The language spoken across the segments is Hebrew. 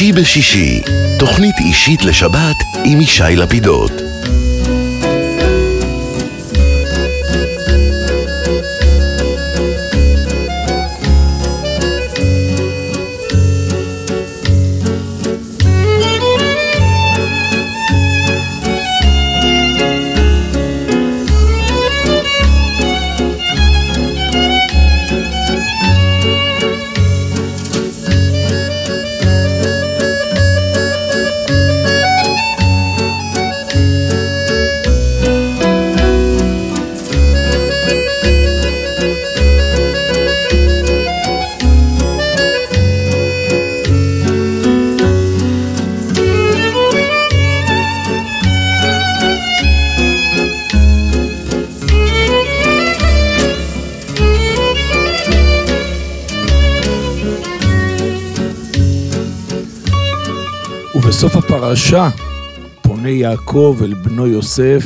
שישי בשישי, תוכנית אישית לשבת עם ישי לפידות. ובסוף הפרשה פונה יעקב אל בנו יוסף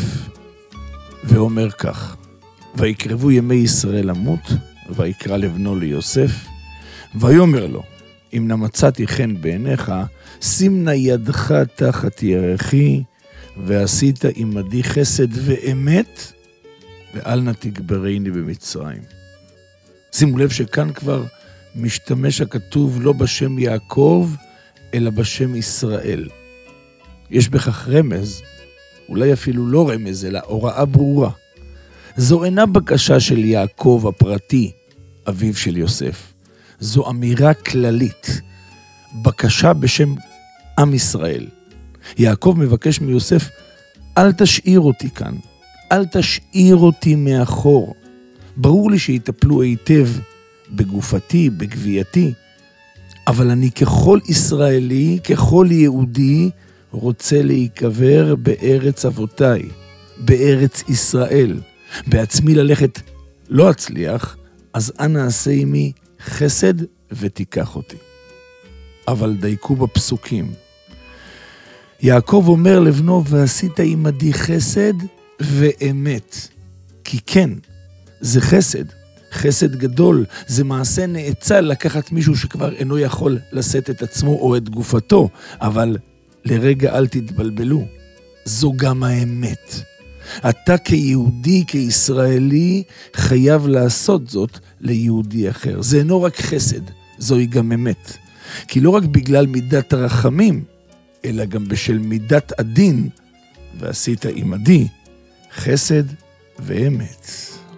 ואומר כך: ויקרבו ימי ישראל למות, ויקרא לבנו ליוסף, ויאמר לו, אם נמצאתי חן בעיניך, שים נא ידך תחת ירכי, ועשית עמדי חסד ואמת, ואל נא תגברני במצרים. שימו לב שכאן כבר משתמש הכתוב לא בשם יעקב, אלא בשם ישראל. יש בכך רמז, אולי אפילו לא רמז, אלא הוראה ברורה. זו אינה בקשה של יעקב הפרטי, אביו של יוסף. זו אמירה כללית, בקשה בשם עם ישראל. יעקב מבקש מיוסף, אל תשאיר אותי כאן, אל תשאיר אותי מאחור. ברור לי שיטפלו היטב בגופתי, בגווייתי, אבל אני ככל ישראלי, ככל יהודי, רוצה להיקבר בארץ אבותיי, בארץ ישראל. בעצמי ללכת לא אצליח, אז אנא עשה עמי חסד ותיקח אותי. אבל דייקו בפסוקים. יעקב אומר לבנו, ועשית עמדי חסד ואמת. כי כן, זה חסד. חסד גדול, זה מעשה נאצל לקחת מישהו שכבר אינו יכול לשאת את עצמו או את גופתו, אבל לרגע אל תתבלבלו, זו גם האמת. אתה כיהודי, כישראלי, חייב לעשות זאת ליהודי אחר. זה אינו רק חסד, זוהי גם אמת. כי לא רק בגלל מידת הרחמים, אלא גם בשל מידת הדין, ועשית עמדי חסד ואמת.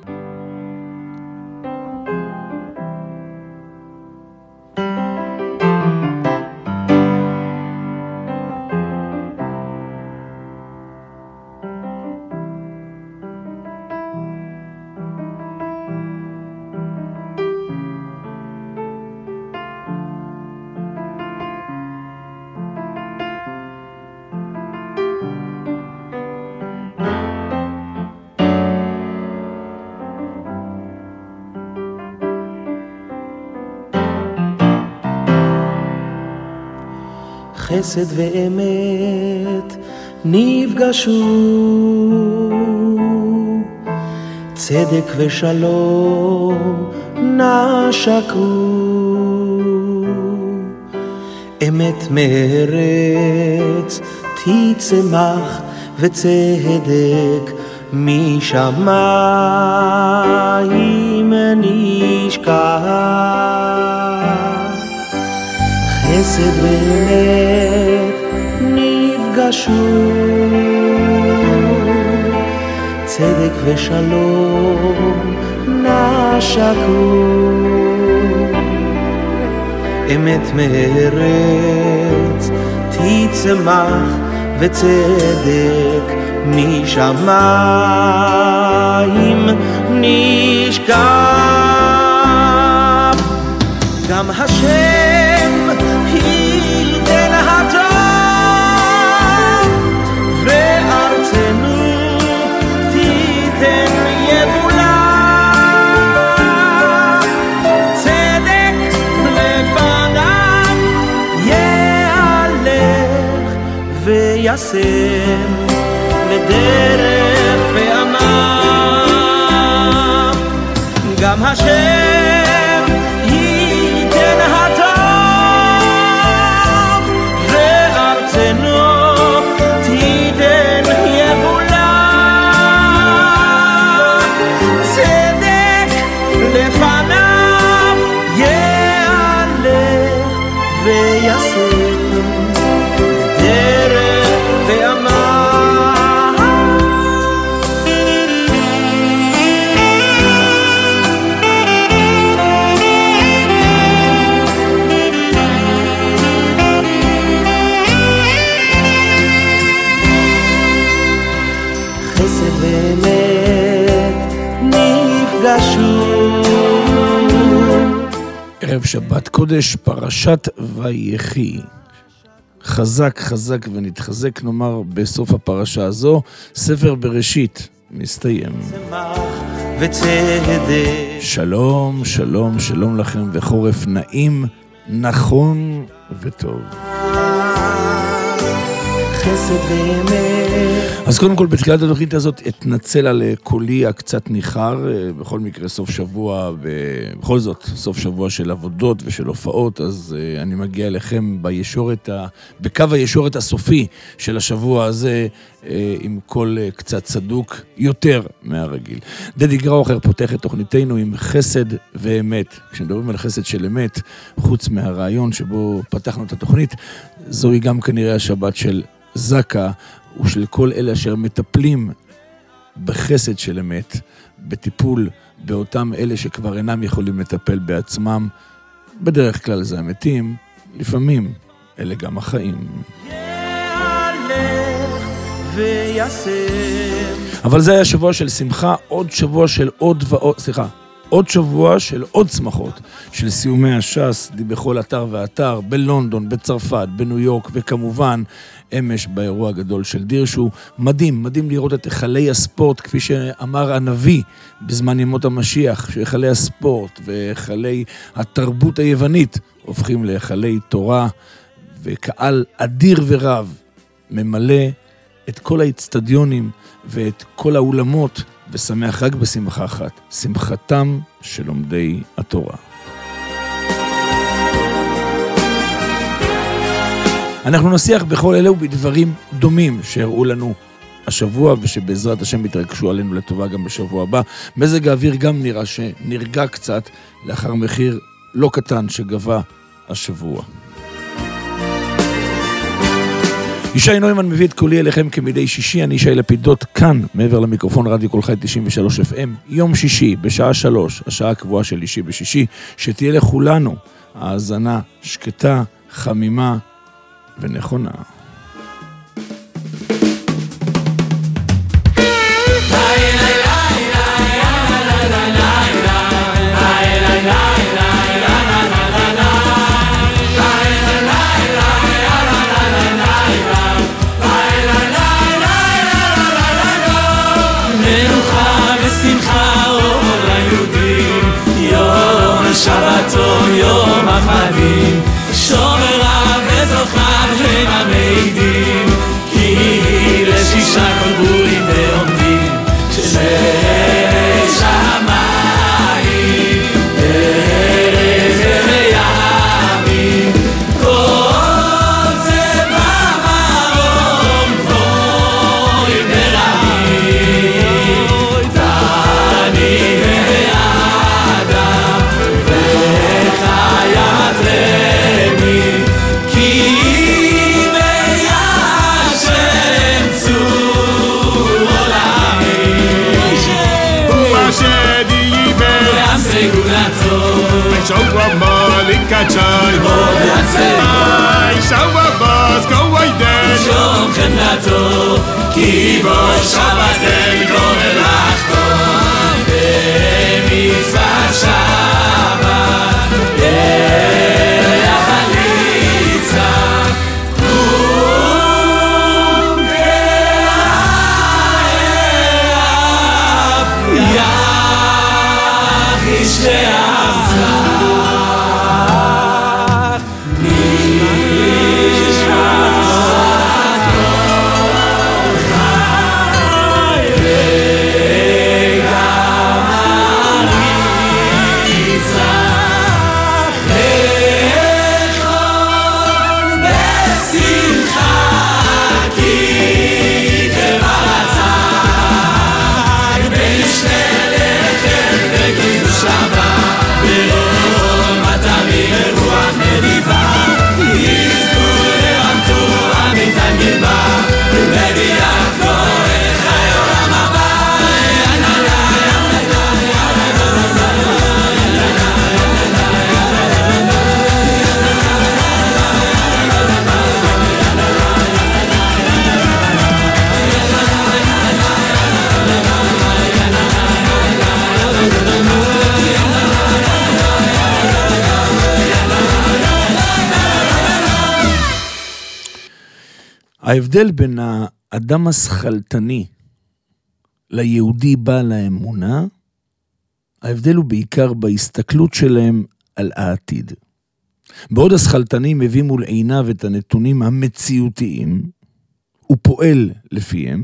חסד ואמת נפגשו, צדק ושלום נשקו, אמת מארץ תצמח וצדק משמיים נשקע. חסד ואמת נפגשו, צדק ושלום נשקו, אמת מארץ תצמח וצדק משמיים נשקע. גם השם ייתן הטוב, וארצנו תיתן יבולה, צדק לפניו יהלך וישם לדרך פעמיו. גם השם ייתן הטוב, גשום. ערב שבת קודש, פרשת ויחי. חזק חזק ונתחזק, נאמר בסוף הפרשה הזו, ספר בראשית מסתיים. צמח וצדק, שלום, שלום, שלום לכם וחורף נעים, נכון וטוב. חסד ואמת. אז קודם כל, בתחילת התוכנית הזאת אתנצל על קולי הקצת ניחר, בכל מקרה סוף שבוע, בכל זאת סוף שבוע של עבודות ושל הופעות, אז אני מגיע אליכם בקו הישורת הסופי של השבוע הזה, עם קול קצת צדוק יותר מהרגיל. דדי גראוכר פותח את תוכניתנו עם חסד ואמת. כשמדברים על חסד של אמת, חוץ מהרעיון שבו פתחנו את התוכנית, זוהי גם כנראה השבת של זקה, ושל כל אלה אשר מטפלים בחסד של אמת, בטיפול באותם אלה שכבר אינם יכולים לטפל בעצמם. בדרך כלל זה המתים, לפעמים אלה גם החיים. יהלך ויסם. אבל זה היה שבוע של שמחה, עוד שבוע של עוד שבוע של עוד שמחות, של סיומי הש"ס בכל אתר ואתר, בלונדון, בצרפת, בניו יורק, וכמובן אמש באירוע הגדול של דירשו. מדהים, מדהים לראות את היכלי הספורט, כפי שאמר הנביא בזמן ימות המשיח, שהיכלי הספורט והיכלי התרבות היוונית הופכים להיכלי תורה, וקהל אדיר ורב ממלא את כל האצטדיונים ואת כל האולמות, ושמח רק בשמחה אחת, שמחתם של לומדי התורה. אנחנו נשיח בכל אלה ובדברים דומים שהראו לנו השבוע, ושבעזרת השם יתרגשו עלינו לטובה גם בשבוע הבא. מזג האוויר גם נראה שנרגע קצת לאחר מחיר לא קטן שגבה השבוע. ישי נוימן מביא את קולי אליכם כמדי שישי. אני ישי לפידות, כאן מעבר למיקרופון רדיו קול חי 93 FM, יום שישי בשעה 3, השעה הקבועה של אישי בשישי, שתהיה לכולנו האזנה שקטה, חמימה ונכונה. שבתון יום החגים, שומרה וזוכר הם המעידים, כי לשישה כל גבולים ועומדים, שמש המים, ארץ וימים, כל צבע מרום גבוהים ורבים, תני ואדם וחיית רמי, כי מיישם צור עולמי, ומה שדיבר ועם סגולתו ושאו המלכת שי ועצם שאו הבאז כווידן שום חמדתו, כי בו שבתם כל מלאכתו, במצוות שבת יחליצה קום דאב יחיש לעמך שבת ההבדל בין האדם השכלתני ליהודי בעל האמונה, ההבדל הוא בעיקר בהסתכלות שלהם על העתיד. בעוד השכלתנים מביא מול עיניו את הנתונים המציאותיים, הוא פועל לפיהם,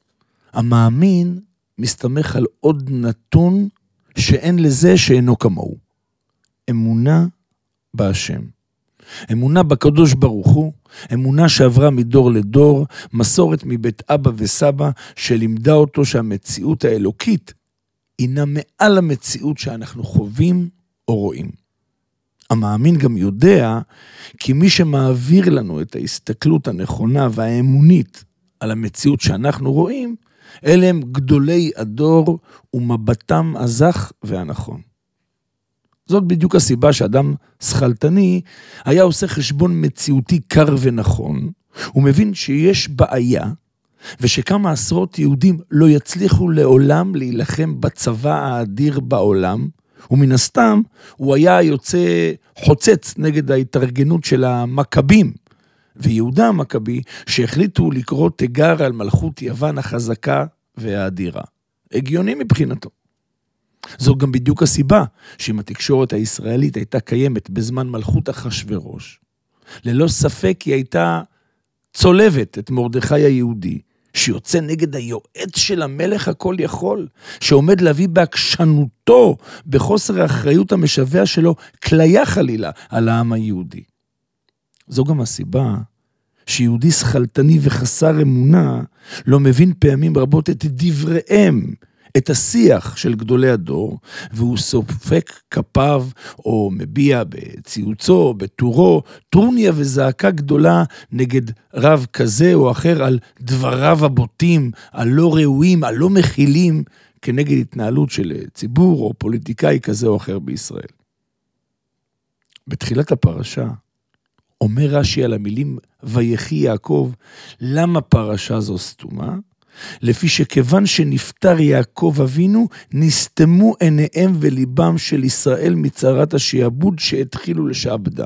המאמין מסתמך על עוד נתון שאין לזה שאינו כמוהו. אמונה בהשם. אמונה בקדוש ברוך הוא, אמונה שעברה מדור לדור, מסורת מבית אבא וסבא שלימדה אותו שהמציאות האלוקית הינה מעל המציאות שאנחנו חווים או רואים. המאמין גם יודע כי מי שמעביר לנו את ההסתכלות הנכונה והאמונית על המציאות שאנחנו רואים, אלה הם גדולי הדור ומבטם הזך והנכון. זאת בדיוק הסיבה שאדם שכלתני היה עושה חשבון מציאותי קר ונכון, הוא מבין שיש בעיה, ושכמה עשרות יהודים לא יצליחו לעולם להילחם בצבא האדיר בעולם, ומן הסתם הוא היה יוצא חוצץ נגד ההתארגנות של המכבים, ויהודה המכבי שהחליטו לקרוא תיגר על מלכות יוון החזקה והאדירה. הגיוני מבחינתו. זו גם בדיוק הסיבה שאם התקשורת הישראלית הייתה קיימת בזמן מלכות אחשוורוש, ללא ספק היא הייתה צולבת את מרדכי היהודי, שיוצא נגד היועץ של המלך הכל יכול, שעומד להביא בעקשנותו, בחוסר האחריות המשווה שלו, כליה חלילה על העם היהודי. זו גם הסיבה שיהודי שכלתני וחסר אמונה, לא מבין פעמים רבות את דבריהם, את השיח של גדולי הדור, והוא סופק כפיו, או מביע בציוצו, בתורו, טרוניה וזעקה גדולה נגד רב כזה או אחר, על דבריו הבוטים, הלא ראויים, הלא מכילים, כנגד התנהלות של ציבור או פוליטיקאי כזה או אחר בישראל. בתחילת הפרשה, אומר רש"י על המילים ויחי יעקב, למה פרשה זו סתומה? לפי שכיוון שנפטר יעקב אבינו, נסתמו עיניהם וליבם של ישראל מצרת השעבוד שהתחילו לשעבדם.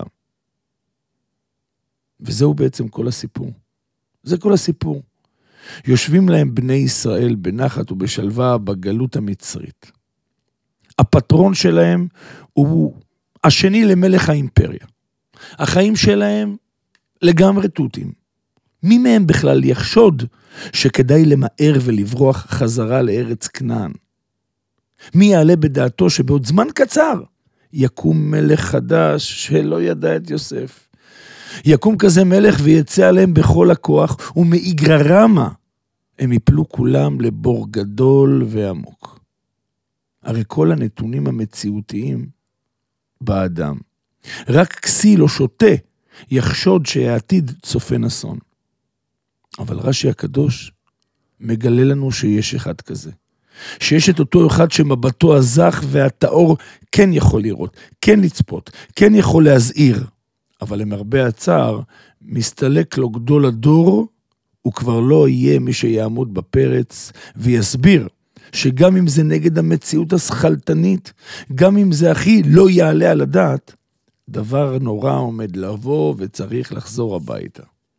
וזהו בעצם כל הסיפור. זה כל הסיפור. יושבים להם בני ישראל בנחת ובשלווה בגלות המצרית. הפטרון שלהם הוא השני למלך האימפריה. החיים שלהם לגמרי תותים. מי מהם בכלל יחשוד שכדאי למהר ולברוח חזרה לארץ כנען? מי יעלה בדעתו שבעוד זמן קצר יקום מלך חדש שלא ידע את יוסף? יקום כזה מלך ויצא עליהם בכל הכוח, ומאיגררמה הם יפלו כולם לבור גדול ועמוק. הרי כל הנתונים המציאותיים באדם. רק כסיל או שוטה יחשוד שהעתיד צופן אסון. אבל רש"י הקדוש מגלה לנו שיש אחד כזה. שיש את אותו אחד שמבטו הזך והטהור כן יכול לראות, כן לצפות, כן יכול להזהיר. אבל למרבה הצער, מסתלק לו גדול הדור, הוא כבר לא יהיה מי שיעמוד בפרץ ויסביר שגם אם זה נגד המציאות השכלתנית, גם אם זה הכי לא יעלה על הדעת, דבר נורא עומד לבוא וצריך לחזור הביתה.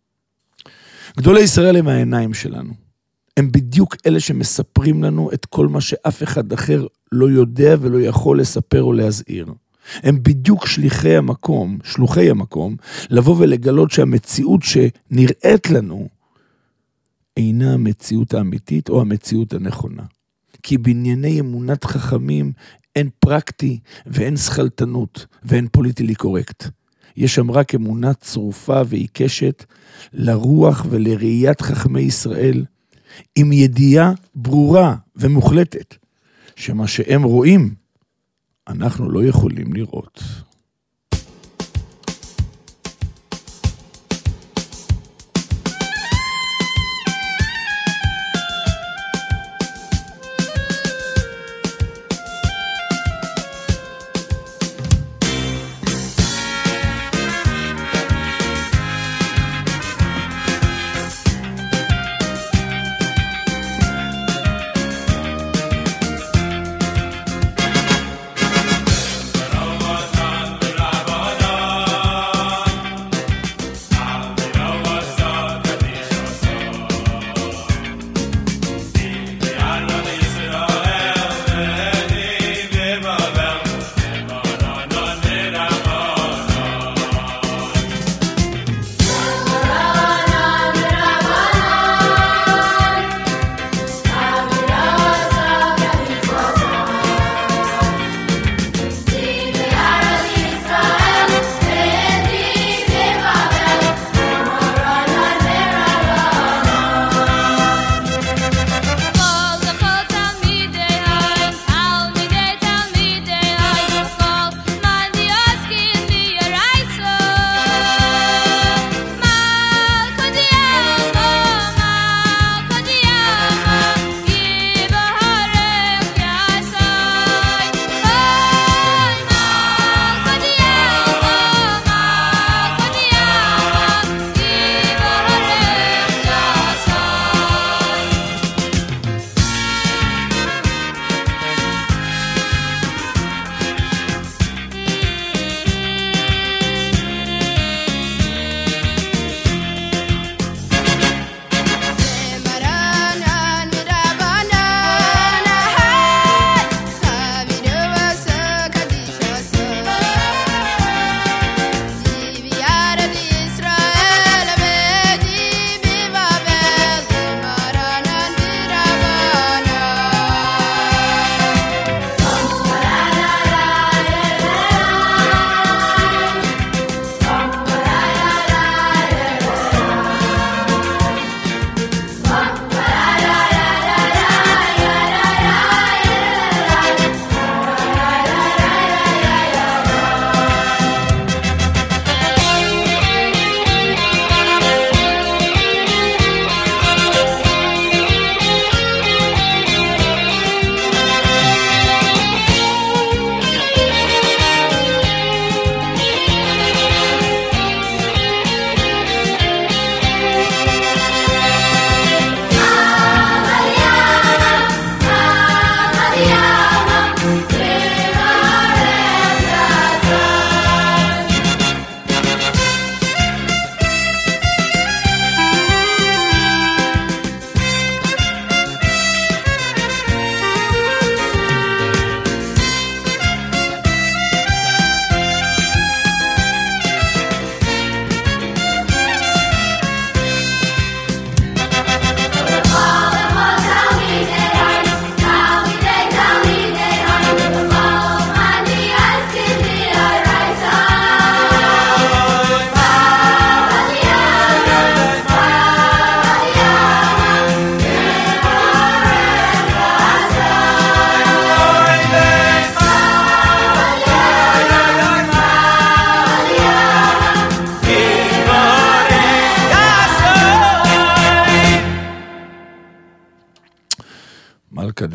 גדולי ישראל הם העיניים שלנו. הם בדיוק אלה שמספרים לנו את כל מה שאף אחד אחר לא יודע ולא יכול לספר או להזהיר. הם בדיוק שלוחי המקום, לבוא ולגלות שהמציאות שנראית לנו אינה המציאות האמיתית או המציאות הנכונה. כי בענייני אמונת חכמים אין פרקטי ואין שכלתנות ואין פוליטלי קורקט. יש שם רק אמונה צרופה ועיקשת לרוח ולראיית חכמי ישראל, עם ידיעה ברורה ומוחלטת, שמה שהם רואים, אנחנו לא יכולים לראות. Ramadan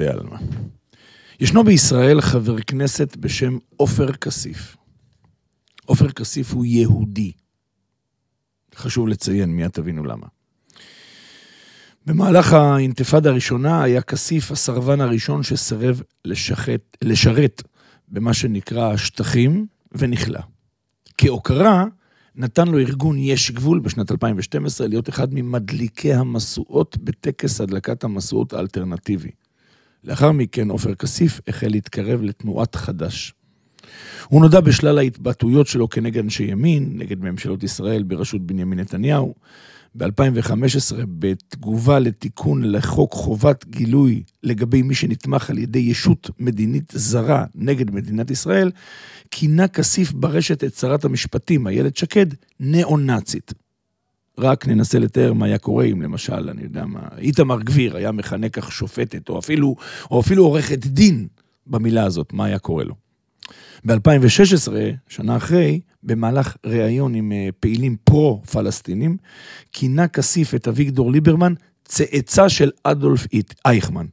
יודע על מה. ישנו בישראל חבר כנסת בשם עופר כסיף. עופר כסיף הוא יהודי. חשוב לציין, מיד תבינו למה. במהלך האינתיפאדה הראשונה היה כסיף הסרבן הראשון שסרב לשרת במה שנקרא השטחים ונכלה. כהוקרה נתן לו ארגון יש גבול בשנת 2012 להיות אחד ממדליקי המסועות בטקס הדלקת המסועות האלטרנטיבי. לאחר מכן עופר כסיף החל להתקרב לתנועת חדש. הוא נודע בשלל ההתבטאויות שלו כנגד אנשי ימין, נגד ממשלות ישראל בראשות בנימין נתניהו. ב-2015, בתגובה לתיקון לחוק חובת גילוי לגבי מי שנתמך על ידי ישות מדינית זרה נגד מדינת ישראל, כינה כסיף ברשת את שרת המשפטים, איילת שקד, נאו-נאצית. רק ננסה לתאר מה היה קורה אם למשל, אני יודע מה, איתמר גביר היה מכנה כך שופטת, או אפילו עורכת דין במילה הזאת, מה היה קורה לו. ב-2016, שנה אחרי, במהלך ראיון עם פעילים פרו-פלסטינים, כינה כסיף את אביגדור ליברמן צאצא של אדולף אייכמן.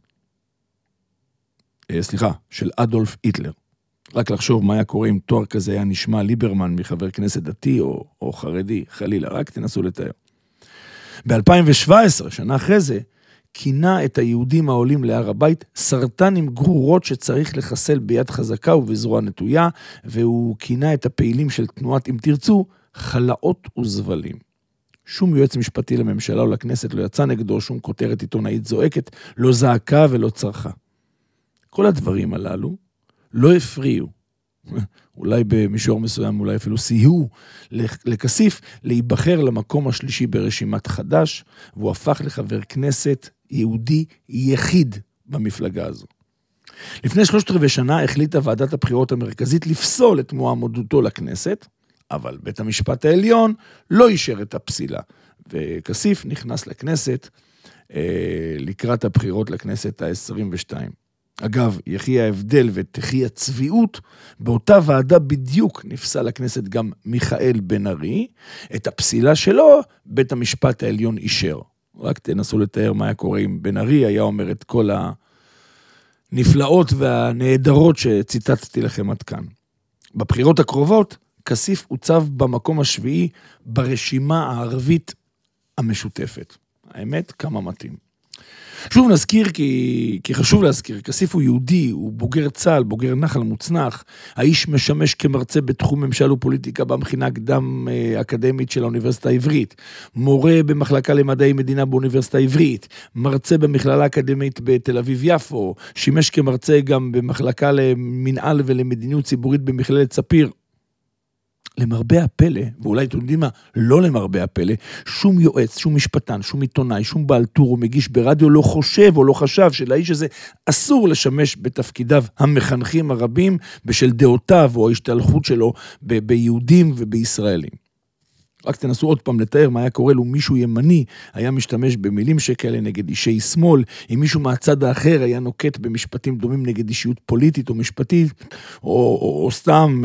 של אדולף היטלר. רק לחשוב מה היה קורה אם תואר כזה היה נשמע ליברמן מחבר כנסת דתי או חרדי, חלילה, רק תנסו לתאר. ב-2017, שנה אחרי זה, כינה את היהודים העולים להר הבית סרטן עם גרורות שצריך לחסל ביד חזקה ובזרוע נטויה, והוא כינה את הפעילים של תנועת אם תרצו חלאות וזבלים. שום יועץ משפטי לממשלה או לכנסת לא יצא נגדו, שום כותרת עיתונאית זועקת, לא זעקה ולא צרחה. כל הדברים הללו לא הפריעו, אולי במישור מסוים, אולי אפילו סייעו לכסיף להיבחר למקום השלישי ברשימת חדש, והוא הפך לחבר כנסת יהודי יחיד במפלגה הזו. לפני 3/4 שנה החליטה ועדת הבחירות המרכזית לפסול את מועמדותו לכנסת, אבל בית המשפט העליון לא אישר את הפסילה, וכסיף נכנס לכנסת לקראת הבחירות לכנסת ה-22. אגב, יחי ההבדל ותחי הצביעות, באותה ועדה בדיוק נפסל לכנסת גם מיכאל בן ארי, את הפסילה שלו בית המשפט העליון אישר. רק תנסו לתאר מה היה קורה אם בן ארי היה אומר את כל הנפלאות והנהדרות שציטטתי לכם עד כאן. בבחירות הקרובות, כסיף הוצב במקום השביעי ברשימה הערבית המשותפת. האמת, כמה מתאים. שוב נזכיר, כי חשוב להזכיר, כסיף הוא יהודי, הוא בוגר צה"ל, בוגר נחל מוצנח, האיש משמש כמרצה בתחום ממשל ופוליטיקה במכינה קדם אקדמית של האוניברסיטה העברית, מורה במחלקה למדעי מדינה באוניברסיטה העברית, מרצה במכללה האקדמית בתל אביב יפו, שימש כמרצה גם במחלקה למנהל ולמדיניות ציבורית במכללת ספיר. למרבה הפלא, ואולי אתם יודעים מה, לא למרבה הפלא, שום יועץ, שום משפטן, שום עיתונאי, שום בעל טור או מגיש ברדיו לא חושב או לא חשב שלאיש הזה אסור לשמש בתפקידיו המחנכים הרבים בשל דעותיו או ההשתלחות שלו ביהודים ובישראלים. רק תנסו עוד פעם לתאר מה היה קורה לו מישהו ימני היה משתמש במילים שכאלה נגד אישי שמאל, אם מישהו מהצד האחר היה נוקט במשפטים דומים נגד אישיות פוליטית או משפטית, או סתם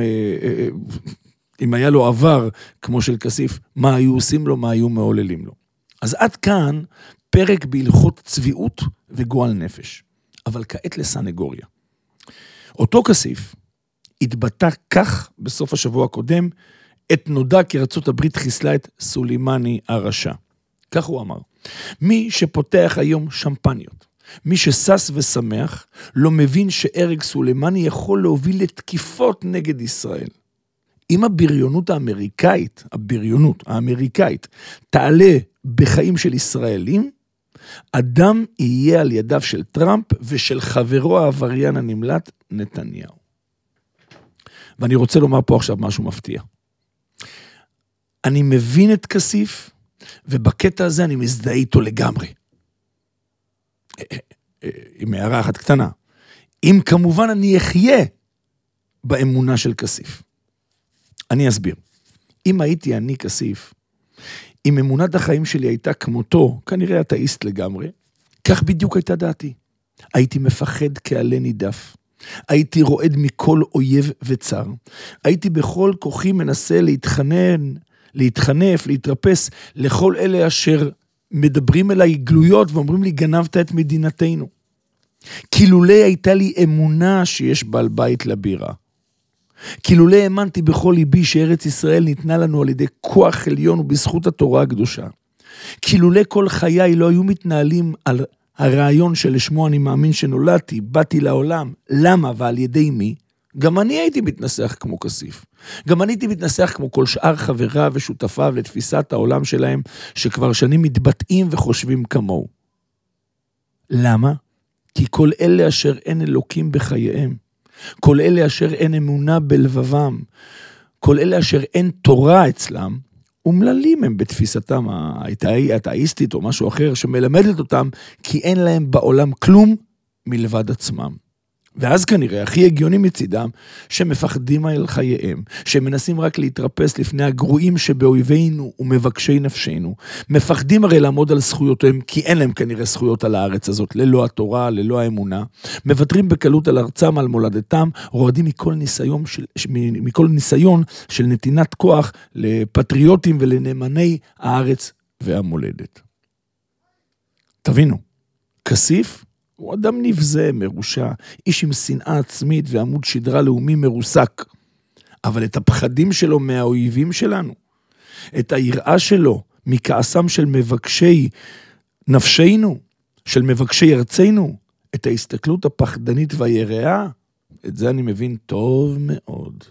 אם היה לו עבר כמו של כסיף, מה היו עושים לו, מה היו מעוללים לו. אז עד כאן פרק בהלכות צביעות וגועל נפש. אבל כעת לסנגוריה. אותו כסיף התבטא כך בסוף השבוע הקודם, את נודע כי ארצות הברית חיסלה את סולימני הרשע. כך הוא אמר. מי שפותח היום שמפניות, מי שסס ושמח, לא מבין שהרג סולימני יכול להוביל לתקיפות נגד ישראל. אם הבריונות האמריקאית תעלה בחיים של ישראלים, אדם יהיה על ידיו של טראמפ ושל חברו העבריין הנמלט נתניהו. ואני רוצה לומר פה עכשיו משהו מפתיע. אני מבין את כסיף, ובקטע הזה אני מזדהה איתו לגמרי. עם הערה אחת קטנה. אם כמובן אני אחיה באמונה של כסיף. אני אסביר. אם הייתי אני כסיף, אם אמונת החיים שלי הייתה כמותו, כנראה אתאיסט לגמרי, כך בדיוק הייתה דעתי. הייתי מפחד כעלה נידף. הייתי רועד מכל אויב וצר. הייתי בכל כוחי מנסה להתחנף, להתרפס לכל אלה אשר מדברים אליי גלויות ואומרים לי גנבת את מדינתנו. כילולי הייתה לי אמונה שיש בעל בית לבירה. כילולי האמנתי בכל ליבי שארץ ישראל ניתנה לנו על ידי כוח עליון ובזכות התורה הקדושה. כילולי כל חיי לא היו מתנהלים על הרעיון שלשמו אני מאמין שנולדתי, באתי לעולם, למה ועל ידי מי? גם אני הייתי מתנסח כמו כסיף. גם אני הייתי מתנסח כמו כל שאר חבריו ושותפיו לתפיסת העולם שלהם, שכבר שנים מתבטאים וחושבים כמוהו. למה? כי כל אלה אשר אין אלוקים בחייהם, כל אלה אשר אין אמונה בלבבם, כל אלה אשר אין תורה אצלם, אומללים הם בתפיסתם האתאיסטית או משהו אחר שמלמדת אותם, כי אין להם בעולם כלום מלבד עצמם. ואז כנראה הכי הגיוני מצידם שמפחדים על חייהם, שמנסים רק להתרפס לפני הגרועים שבאויבינו ומבקשי נפשנו, מפחדים הרי לעמוד על זכויותיהם, כי אין להם כנראה זכויות על הארץ הזאת, ללא התורה, ללא האמונה, מוותרים בקלות על ארצם, על מולדתם, רועדים מכל ניסיון של נתינת כוח לפטריוטים ולנאמני הארץ והמולדת. תבינו, כסיף הוא אדם נבזה, מרושע, איש עם שנאה עצמית ועמוד שדרה לאומי מרוסק. אבל את הפחדים שלו מהאויבים שלנו, את היראה שלו מכעסם של מבקשי נפשנו, של מבקשי ארצנו, את ההסתכלות הפחדנית והיראה, את זה אני מבין טוב מאוד.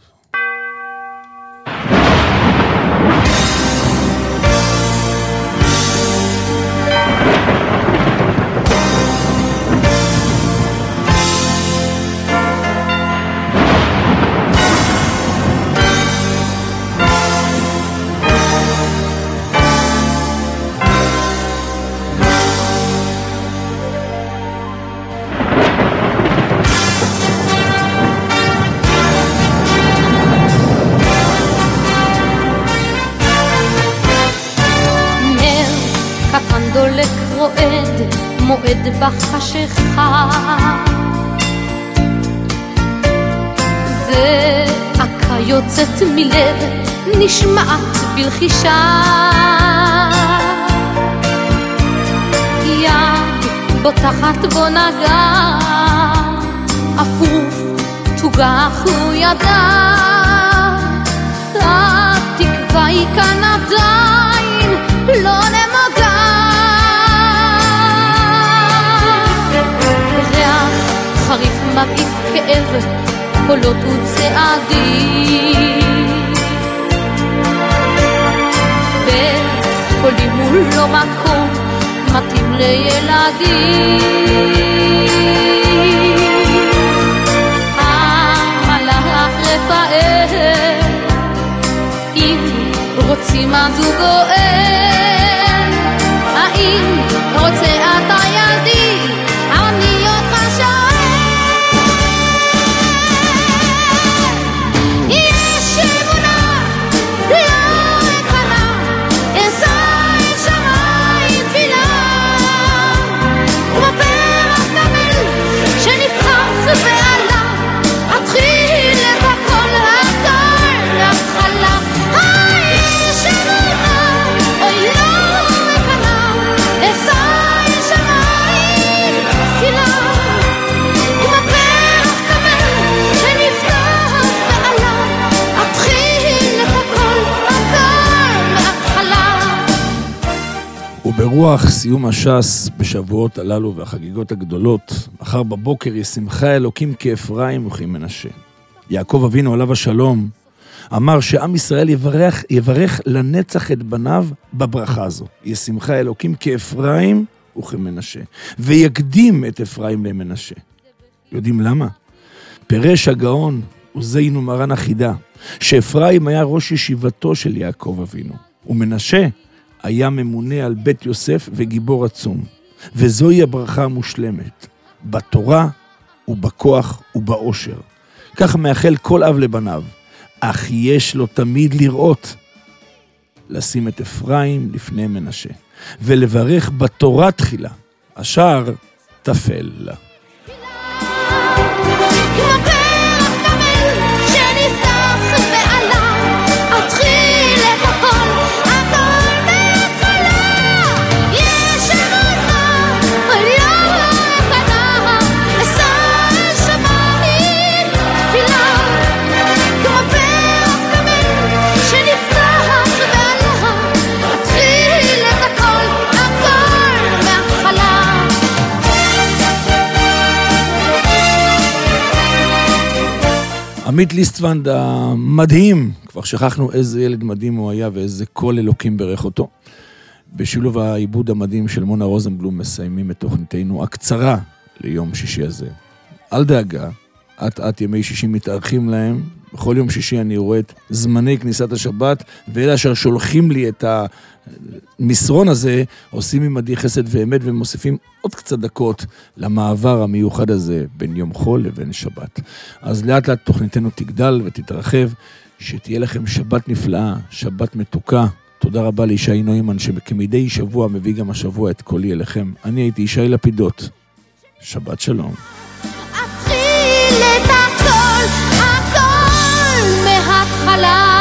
מועד בחשכה זעקה יוצאת מלב נשמעת בלחישה יד בוטחת בו נגע אפוף תוגח הוא ידע התקווה היא כאן עדיין לא נמוגה חריף מרעיף כאב, קולות וצעדים בית חולים הוא לא מקום מתאים לילדים המלאך רפאל אם רוצים אז הוא גואל האם רוצה אתה ילדי אני אותך שואל ברוח סיום הש"ס בשבועות הללו והחגיגות הגדולות, מחר בבוקר ישמחה אלוקים כאפרים וכמנשה. יעקב אבינו עליו השלום אמר שעם ישראל יברך לנצח את בניו בברכה הזו. ישמחה אלוקים כאפרים וכמנשה, ויקדים את אפרים למנשה. יודעים למה? פירש הגאון עוזינו מרן החידה, שאפרים היה ראש ישיבתו של יעקב אבינו, ומנשה היה ממונה על בית יוסף וגיבור עצום. וזוהי הברכה המושלמת, בתורה ובכוח ובאושר. כך מאחל כל אב לבניו, אך יש לו תמיד לראות, לשים את אפרים לפני מנשה, ולברך בתורה תחילה, השאר תפל לה. עמית ליסטוונד המדהים, כבר שכחנו איזה ילד מדהים הוא היה ואיזה כל אלוקים ברך אותו. בשילוב העיבוד המדהים של מונה רוזנבלום מסיימים את תוכניתנו הקצרה ליום שישי הזה. אל דאגה, עד ימי שישי מתארחים להם, בכל יום שישי אני רואה את זמני כניסת השבת, ואלה אשר שולחים לי את המסרון הזה, עושים עמדי חסד ואמת ומוסיפים עוד קצת דקות למעבר המיוחד הזה בין יום חול לבין שבת. אז לאט לאט תוכניתנו תגדל ותתרחב, שתהיה לכם שבת נפלאה, שבת מתוקה. תודה רבה לישי נוימן שכמדי שבוע מביא גם השבוע את קולי אליכם. אני הייתי ישי לפידות. שבת שלום. אתחיל את הכל מההתחלה